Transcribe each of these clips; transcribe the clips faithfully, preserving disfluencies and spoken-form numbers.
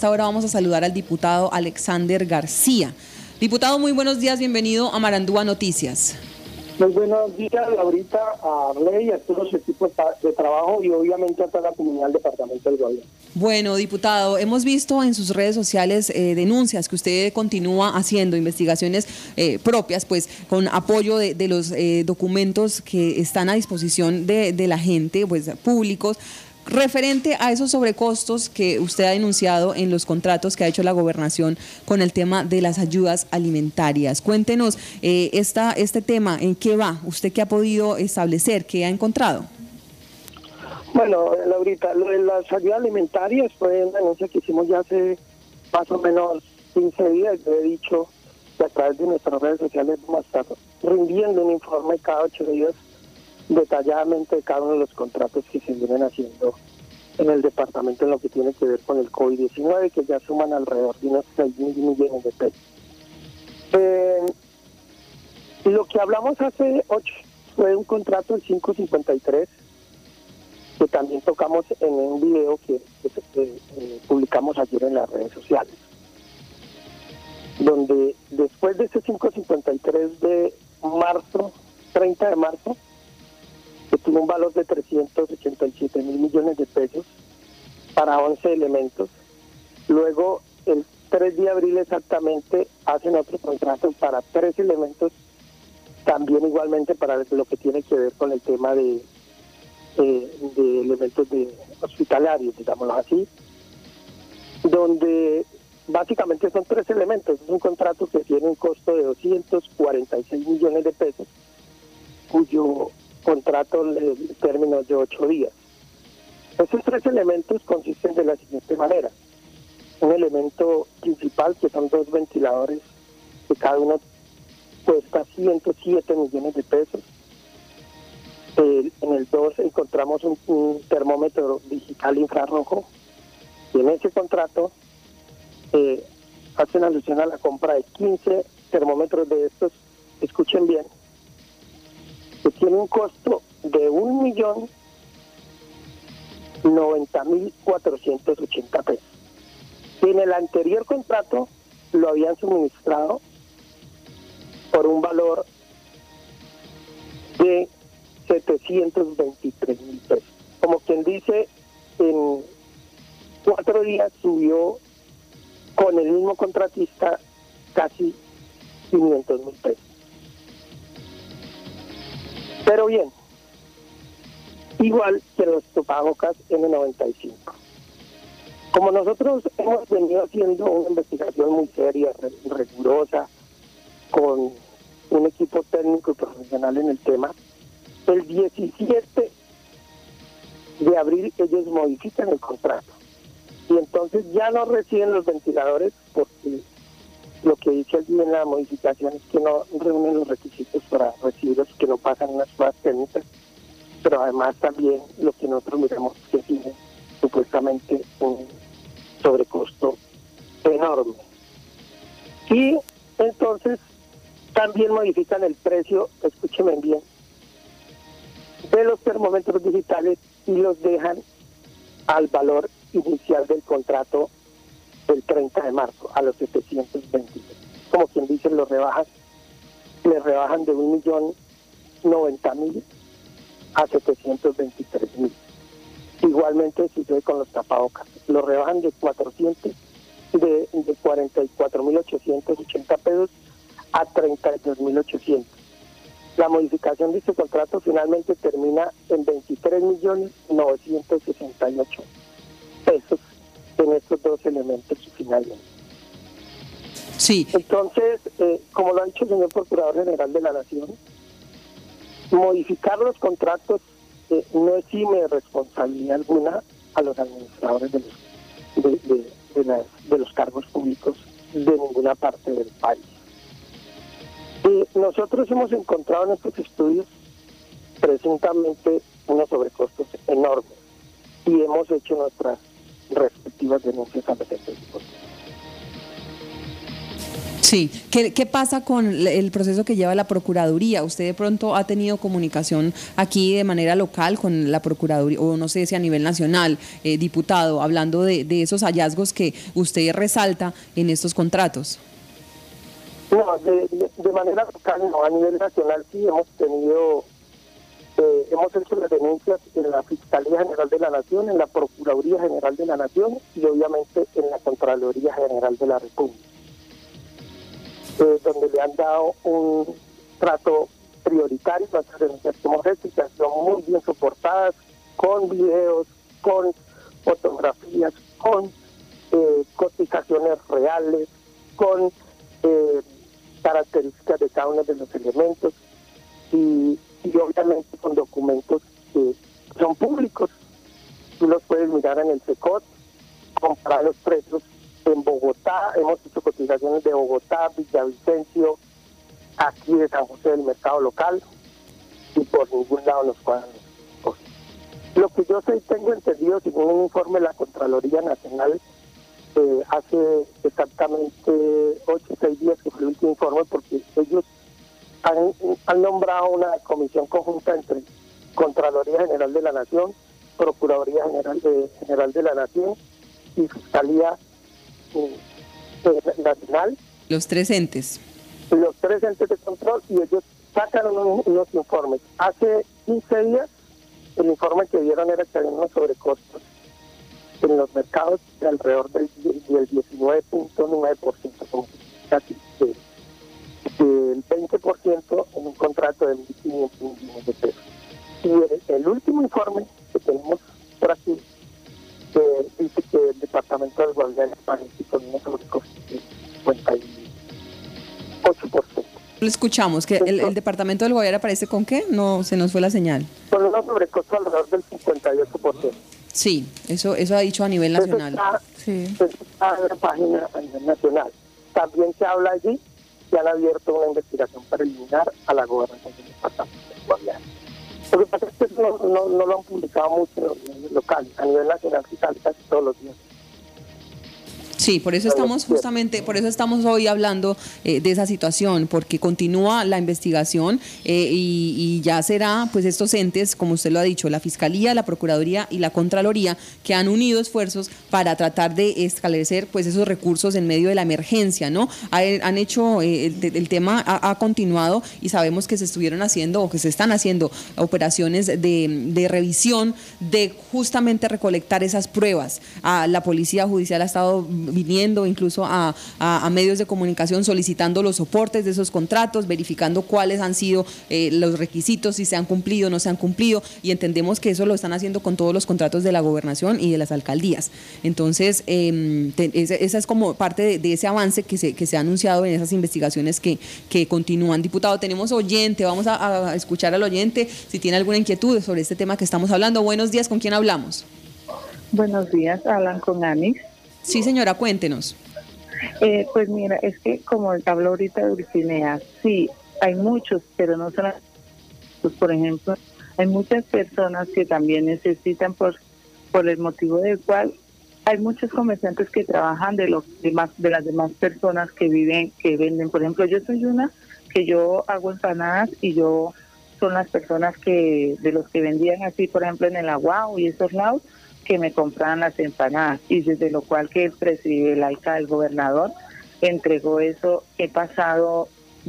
esta hora vamos a saludar al diputado Alexander García. Diputado, muy buenos días, bienvenido a Marandúa Noticias. Muy buenos días, Laurita, a Arley, a todos los equipos de trabajo y obviamente a toda la comunidad del departamento del gobierno. Bueno, diputado, hemos visto en sus redes sociales eh, denuncias que usted continúa haciendo, investigaciones eh, propias, pues con apoyo de, de los eh, documentos que están a disposición de, de la gente, pues públicos, referente a esos sobrecostos que usted ha denunciado en los contratos que ha hecho la gobernación con el tema de las ayudas alimentarias. Cuéntenos eh, esta, este tema, ¿en qué va? ¿Usted qué ha podido establecer? ¿Qué ha encontrado? Bueno, Laurita, lo de las ayudas alimentarias fue una denuncia que hicimos ya hace más o menos quince días. Yo he dicho que a través de nuestras redes sociales vamos a estar rindiendo un informe cada ocho días detalladamente de cada uno de los contratos que se vienen haciendo en el departamento en lo que tiene que ver con el COVID diecinueve, que ya suman alrededor de unos seis mil millones de pesos. Eh, lo que hablamos hace ocho fue un contrato del cinco cincuenta y tres, que también tocamos en un video que, que, que eh, publicamos ayer en las redes sociales, donde después de ese cinco cincuenta y tres de marzo, treinta de marzo, que tuvo un valor de trescientos ochenta y siete mil millones de pesos para once elementos. Luego, el tres de abril exactamente, hacen otro contrato para tres elementos, también igualmente para lo que tiene que ver con el tema de, eh, de elementos de hospitalarios, digámoslo así, donde básicamente son tres elementos. Es un contrato que tiene un costo de doscientos cuarenta y seis millones de pesos, cuyo contrato de términos de ocho días. Esos tres elementos consisten de la siguiente manera: un elemento principal, que son dos ventiladores, que cada uno cuesta ciento siete millones de pesos. Eh, en el dos encontramos un, un termómetro digital infrarrojo, y en ese contrato eh, hacen alusión a la compra de quince termómetros de estos, escuchen bien, que tiene un costo de un millón noventa mil cuatrocientos ochenta pesos. En el anterior contrato lo habían suministrado por un valor de setecientos veintitrés mil pesos. Como quien dice, en cuatro días subió con el mismo contratista casi quinientos mil pesos. Pero bien, igual que los tapabocas ene noventa y cinco. Como nosotros hemos venido haciendo una investigación muy seria, rigurosa, con un equipo técnico y profesional en el tema, el diecisiete de abril ellos modifican el contrato. Y entonces ya no reciben los ventiladores, porque lo que dice allí en la modificación es que no reúnen los requisitos para recibirlos, que no pasan unas pruebas técnicas, pero además también lo que nosotros miramos es que tiene supuestamente un sobrecosto enorme. Y entonces también modifican el precio, escúcheme bien, de los termómetros digitales y los dejan al valor inicial del contrato del treinta de marzo, a los setecientos veintitrés. Como quien dice, los rebajan, le rebajan de un millón noventa mil a setecientos veintitrés mil. Igualmente sucede con los tapabocas, los rebajan de cuatrocientos, de, de cuarenta y cuatro mil ochocientos ochenta pesos a treinta y dos mil ochocientos. La modificación de este contrato finalmente termina en veintitrés millones novecientos sesenta y ocho pesos en estos dos elementos finalmente. Sí. Entonces, eh, como lo ha dicho el señor Procurador General de la Nación, modificar los contratos eh, no exime de responsabilidad alguna a los administradores de los, de, de, de, las, de los cargos públicos de ninguna parte del país. Eh, nosotros hemos encontrado en estos estudios presuntamente unos sobrecostos enormes y hemos hecho nuestras respectivas denuncias a los entes. Sí, ¿Qué, ¿qué pasa con el proceso que lleva la Procuraduría? ¿Usted de pronto ha tenido comunicación aquí de manera local con la Procuraduría, o no sé si a nivel nacional, eh, diputado, hablando de, de esos hallazgos que usted resalta en estos contratos? No, de, de, de manera local no, a nivel nacional sí hemos tenido, eh, hemos hecho las denuncias en la Fiscalía General de la Nación, en la Procuraduría General de la Nación y obviamente en la Contraloría General de la República. Eh, donde le han dado un trato prioritario a las denuncias que hemos hecho, que han sido muy bien soportadas, con videos, con fotografías, con eh, cotizaciones reales, con eh, características de cada uno de los elementos y, y obviamente con documentos que son públicos. Tú los puedes mirar en el SECOT, comparar los precios en Bogotá, hemos hecho cotizaciones de Bogotá, Villavicencio, aquí de San José del mercado local, y por ningún lado nos cuadran los costos. Lo que yo sé, tengo entendido, según un informe de la Contraloría Nacional, eh, hace exactamente ocho o seis días que fue el último informe, porque ellos han, han nombrado una comisión conjunta entre Contraloría General de la Nación, Procuraduría General de, General de la Nación y Fiscalía Nacional. Los tres entes. Los tres entes de control, y ellos sacan unos, unos informes. Hace quince días, el informe que dieron era que había unos sobrecostos en los mercados de alrededor del, del diecinueve punto nueve por ciento, como casi de, del veinte por ciento en un contrato de mil quinientos millones de pesos. Y el, el último informe que tenemos por aquí Eh, dice que el Departamento del Guardián aparece con unos sobrecostos del cincuenta y ocho por ciento. Lo escuchamos, que el, el Departamento del Guaviare aparece con qué, no se nos fue la señal. Con unos sobrecostos alrededor del cincuenta y ocho por ciento. Sí, eso eso ha dicho a nivel nacional. Eso está, sí. Eso está en la página a nivel nacional. También se habla allí que han abierto una investigación preliminar a la gobernación del Departamento del Guaviare. Lo que pasa es que no, no, no lo han publicado mucho en los medios locales, a nivel nacional sí sale casi todos los días. Sí, por eso estamos justamente, por eso estamos hoy hablando eh, de esa situación, porque continúa la investigación eh, y, y ya será, pues estos entes, como usted lo ha dicho, la Fiscalía, la Procuraduría y la Contraloría, que han unido esfuerzos para tratar de esclarecer pues esos recursos en medio de la emergencia, ¿no? Han hecho, eh, el, el tema ha, ha continuado y sabemos que se estuvieron haciendo o que se están haciendo operaciones de, de revisión, de justamente recolectar esas pruebas. A la Policía Judicial ha estado viniendo incluso a, a, a medios de comunicación solicitando los soportes de esos contratos, verificando cuáles han sido eh, los requisitos, si se han cumplido o no se han cumplido, y entendemos que eso lo están haciendo con todos los contratos de la gobernación y de las alcaldías. Entonces, eh, te, esa, esa es como parte de, de ese avance que se, que se ha anunciado en esas investigaciones que, que continúan. Diputado, tenemos oyente, vamos a, a escuchar al oyente si tiene alguna inquietud sobre este tema que estamos hablando. Buenos días, ¿con quién hablamos? Buenos días, hablan con Anis. Sí, señora, cuéntenos. Eh, pues mira, es que como habló ahorita Dulcinea, sí, hay muchos, pero no son, pues por ejemplo, hay muchas personas que también necesitan por por el motivo del cual hay muchos comerciantes que trabajan de los demás, de las demás personas que viven, que venden. Por ejemplo, yo soy una que yo hago empanadas y yo son las personas que de los que vendían así, por ejemplo, en el Aguao y esos lados, que me compraban las empanadas, y desde lo cual que el presidente laica, el gobernador, entregó eso. He pasado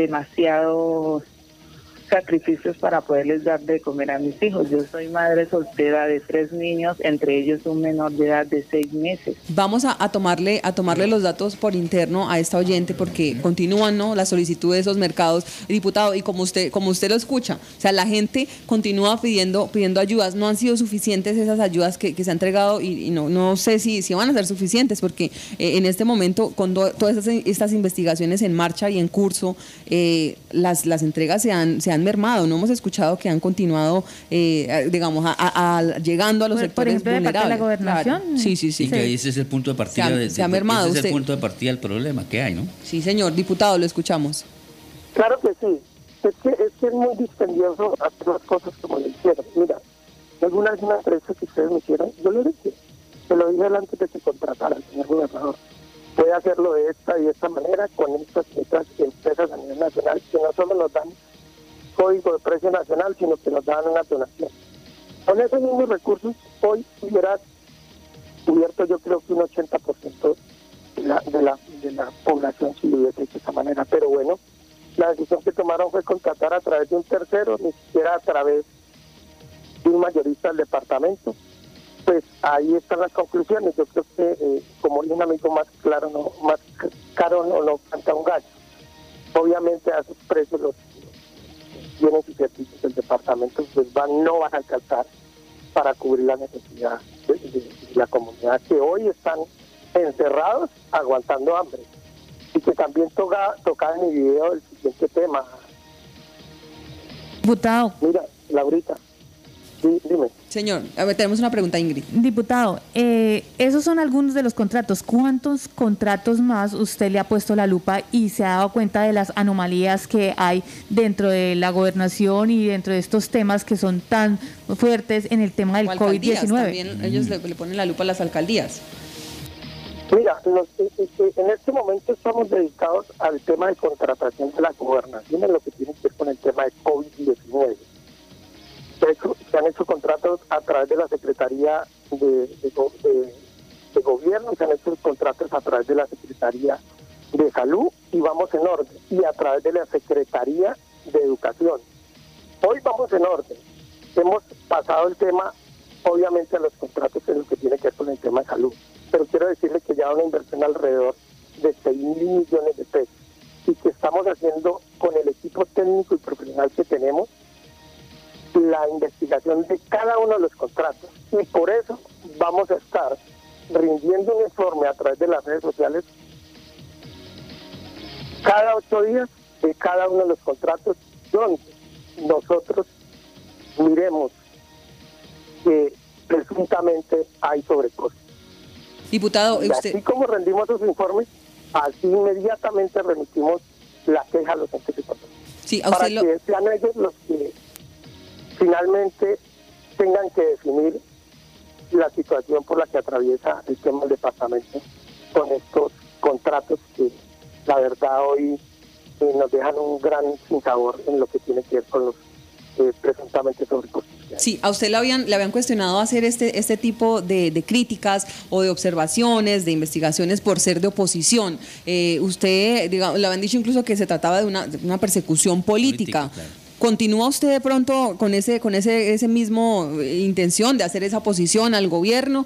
demasiados sacrificios para poderles dar de comer a mis hijos. Yo soy madre soltera de tres niños, entre ellos un menor de edad de seis meses. Vamos a, a tomarle a tomarle los datos por interno a esta oyente, porque continúan, ¿no?, la solicitud de esos mercados, diputado, y como usted como usted lo escucha, o sea, la gente continúa pidiendo pidiendo ayudas. No han sido suficientes esas ayudas que, que se han entregado, y, y no no sé si, si van a ser suficientes, porque eh, en este momento, con do, todas estas, estas investigaciones en marcha y en curso, eh, las las entregas se han se han mermado. No hemos escuchado que han continuado, eh, digamos, a, a, a, llegando a los por, sectores por ejemplo, vulnerables. De parte de la gobernación. Claro. Sí, sí, sí. Y que ese es el punto de partida. Se ha, de, se ha de, mermado. Ese es usted. el punto de partida del problema que hay, ¿no? Sí, señor diputado, lo escuchamos. Claro que sí. Es que es, que es muy dispendioso hacer las cosas como le hicieron. Mira, alguna vez una empresa que ustedes me hicieron, yo le dije, se lo dije antes de que contratara al señor gobernador, puede hacerlo de esta y de esta manera con estas otras empresas a nivel nacional que no solo nos dan código de precio nacional, sino que nos dan una donación. Con esos mismos recursos, hoy hubiera cubierto yo creo que un ochenta por ciento de la, de la, de la población si lo hubiese hecho de esa manera. Pero bueno, la decisión que tomaron fue contratar a través de un tercero, ni siquiera a través de un mayorista del departamento. Pues ahí están las conclusiones. Yo creo que, eh, como dice un amigo, más claro, no, más caro no, no canta un gallo. Obviamente a esos precios los bienes y servicios del departamento pues van, no van a alcanzar para cubrir la necesidad de, de, de la comunidad que hoy están encerrados aguantando hambre. Y que también toca, toca en mi video el siguiente tema. Diputado. Mira, Laurita, sí, dime. Señor, a ver, tenemos una pregunta, Ingrid. Diputado, eh, esos son algunos de los contratos. ¿Cuántos contratos más usted le ha puesto la lupa y se ha dado cuenta de las anomalías que hay dentro de la gobernación y dentro de estos temas que son tan fuertes en el tema del COVID diecinueve? También ellos le, le ponen la lupa a las alcaldías. Mira, los, en este momento estamos dedicados al tema de contratación de la gobernación en lo que tiene que ver con el tema de COVID diecinueve. De hecho, se han hecho contratos a través de la Secretaría de, de, de, de Gobierno, se han hecho contratos a través de la Secretaría de Salud y vamos en orden, y a través de la Secretaría de Educación. Hoy vamos en orden. Hemos pasado el tema, obviamente, a los contratos en lo que tiene que ver con el tema de salud, pero quiero decirle que ya una inversión alrededor de seis mil millones de pesos y que estamos haciendo con el equipo técnico y profesional que tenemos la investigación de cada uno de los contratos, y por eso vamos a estar rindiendo un informe a través de las redes sociales cada ocho días de cada uno de los contratos, donde nosotros miremos que presuntamente hay sobrecostos. Diputado, y usted... así como rendimos esos informes, así inmediatamente remitimos la queja a los entes de control, sí, a usted para lo... que sean ellos los que finalmente tengan que definir la situación por la que atraviesa el tema del departamento con estos contratos que la verdad hoy eh, nos dejan un gran sinsabor en lo que tiene que ver con los eh, presuntamente sobrecostos. Sí, a usted le habían, le habían cuestionado hacer este, este tipo de, de críticas o de observaciones, de investigaciones por ser de oposición. Eh, usted, digamos, le habían dicho incluso que se trataba de una, de una persecución política. Política, claro. ¿Continúa usted de pronto con ese con ese ese mismo intención de hacer esa oposición al gobierno?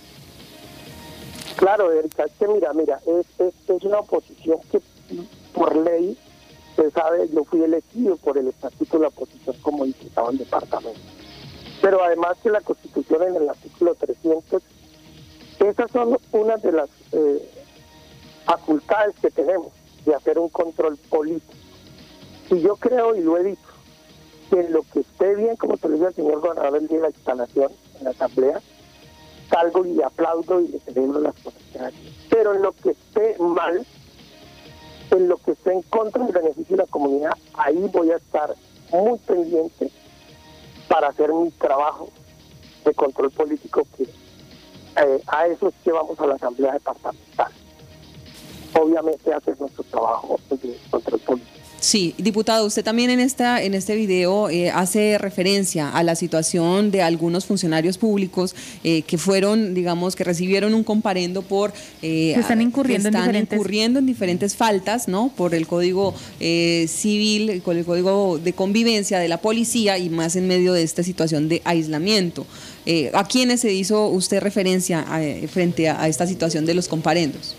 Claro, Erika, es que mira, mira, es, es, es una oposición que por ley, se sabe, yo fui elegido por el estatuto de la oposición como diputado del departamento. Pero además que la Constitución en el artículo trescientos, esas son unas de las eh, facultades que tenemos de hacer un control político. Y yo creo, y lo he dicho, que en lo que esté bien, como te lo dice el señor gobernador el día de la instalación en la asamblea, salgo y aplaudo y le celebro las cosas que hace. Pero en lo que esté mal, en lo que esté en contra del beneficio de la comunidad, ahí voy a estar muy pendiente para hacer mi trabajo de control político, que eh, a eso es que vamos a la asamblea departamental. Obviamente hacer nuestro trabajo de control político. Sí, diputado, usted también en esta en este video eh, hace referencia a la situación de algunos funcionarios públicos eh, que fueron, digamos, que recibieron un comparendo por eh, que están incurriendo, que están en, diferentes... incurriendo en diferentes faltas, ¿no? Por el Código eh, Civil, con el Código de Convivencia de la Policía y más en medio de esta situación de aislamiento. Eh, ¿A quiénes se hizo usted referencia a, frente a, a esta situación de los comparendos?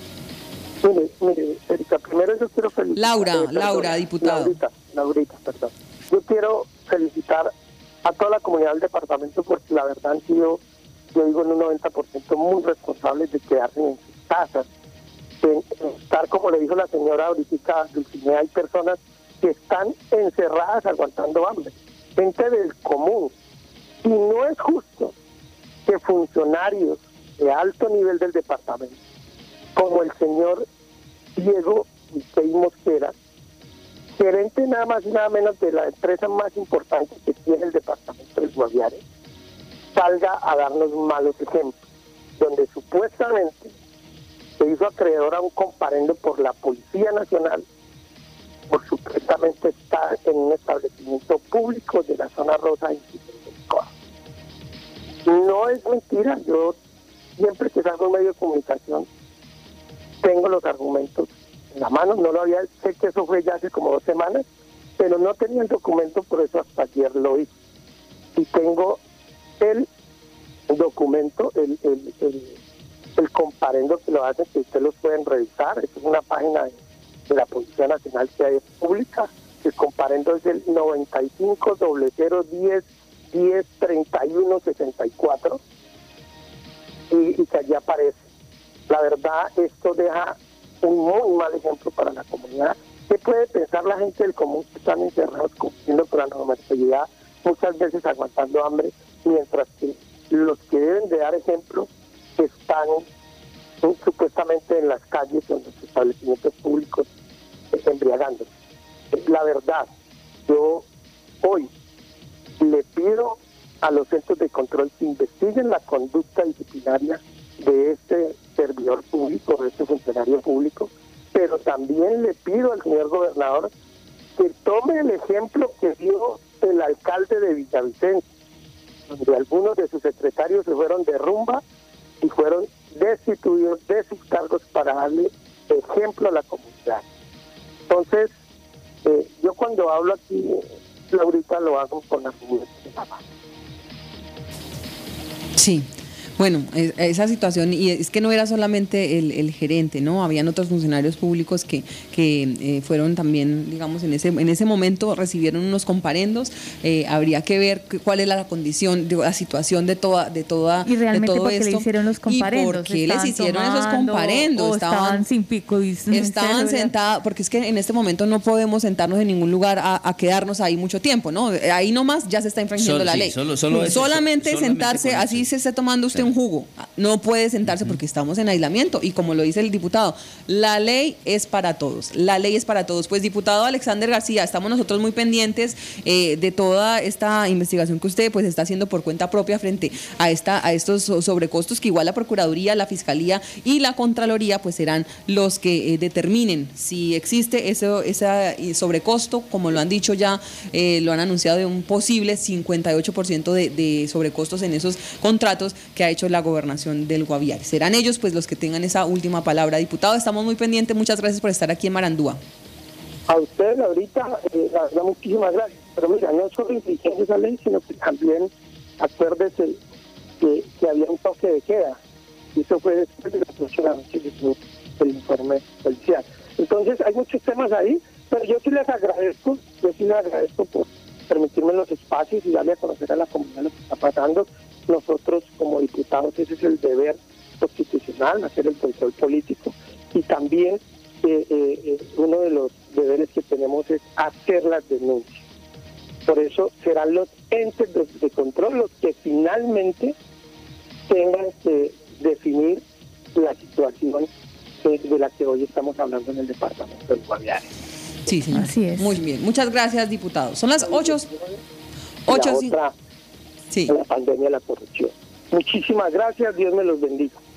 Mire, mire, Erika, primero yo quiero felicitar... Laura, eh, perdón, Laura, diputada. Laurita, Laurita, perdón. Yo quiero felicitar a toda la comunidad del departamento porque la verdad han sido, yo digo, en un noventa por ciento muy responsables de quedarse en sus casas, de estar, como le dijo la señora ahorita, Dulcinea, hay personas que están encerradas aguantando hambre, gente del común. Y no es justo que funcionarios de alto nivel del departamento, como el señor Diego Licey Mosquera, gerente nada más y nada menos de la empresa más importante que tiene el departamento del Guaviare, salga a darnos malos ejemplos, donde supuestamente se hizo acreedor a un comparendo por la Policía Nacional por supuestamente estar en un establecimiento público de la zona rosa de Chiriquí. No es mentira, yo siempre que salgo en medio de comunicación tengo los argumentos en la mano, no lo había, sé que eso fue ya hace como dos semanas, pero no tenía el documento, por eso hasta ayer lo hice. Y tengo el documento, el, el, el, el comparendo que lo hacen, que ustedes los pueden revisar, es una página de, de la Policía Nacional que hay pública, el comparendo es el noventa y cinco cero cero diez diez treinta y uno sesenta y cuatro y, y que allí aparece. La verdad, esto deja un muy mal ejemplo para la comunidad. ¿Qué puede pensar la gente del común que están encerrados cumpliendo con la normatividad, muchas veces aguantando hambre, mientras que los que deben de dar ejemplo están eh, supuestamente en las calles o en los establecimientos públicos eh, embriagándose? La verdad, yo hoy le pido a los centros de control que investiguen la conducta disciplinaria de este servidor público, de este funcionario público, pero también le pido al señor gobernador que tome el ejemplo que dio el alcalde de Villavicencio, donde algunos de sus secretarios se fueron de rumba y fueron destituidos de sus cargos para darle ejemplo a la comunidad. Entonces, eh, yo cuando hablo aquí, Laurita, lo hago con argumentos de la mano. Sí. Bueno, esa situación, y es que no era solamente el, el gerente, ¿no? Habían otros funcionarios públicos que, que eh, fueron también, digamos, en ese en ese momento recibieron unos comparendos. Eh, habría que ver cuál es la condición, la situación de toda de toda y realmente de todo por qué esto. le hicieron los comparendos. ¿Y por qué les hicieron esos comparendos? O estaban, estaban sin pico y estaban sentados, porque es que en este momento no podemos sentarnos en ningún lugar a, a quedarnos ahí mucho tiempo, ¿no? Ahí nomás ya se está infringiendo solo, la sí, ley. Solo, solo eso, solamente, solamente sentarse, así se está tomando usted un jugo, no puede sentarse porque estamos en aislamiento, y como lo dice el diputado, la ley es para todos, la ley es para todos. Pues, diputado Alexander García, estamos nosotros muy pendientes eh, de toda esta investigación que usted pues está haciendo por cuenta propia frente a esta a estos sobrecostos, que igual la Procuraduría, la Fiscalía y la Contraloría pues serán los que eh, determinen si existe eso, ese sobrecosto, como lo han dicho ya, eh, lo han anunciado, de un posible cincuenta y ocho por ciento de, de sobrecostos en esos contratos que ha hecho la gobernación del Guaviare. Serán ellos pues los que tengan esa última palabra. Diputado, estamos muy pendientes, muchas gracias por estar aquí en Marandúa. A usted, ahorita, eh, la verdad, muchísimas gracias. Pero mira, no solo infringiendo esa ley, sino que también acuérdese que, que había un toque de queda, y eso fue después de las ocho de la noche del informe policial. Entonces hay muchos temas ahí, pero yo sí les agradezco, yo sí les agradezco por permitirme los espacios y darle a conocer a la comunidad lo que está pasando. Nosotros como diputados, ese es el deber constitucional, hacer el control político, y también eh, eh, uno de los deberes que tenemos es hacer las denuncias. Por eso serán los entes de, de control los que finalmente tengan que definir la situación de, de la que hoy estamos hablando en el departamento del Guaviare. Sí, señor. Así es. Muy bien, muchas gracias, diputado. Son las ocho. ocho, la otra, sí. la pandemia de la corrupción. Muchísimas gracias, Dios me los bendiga.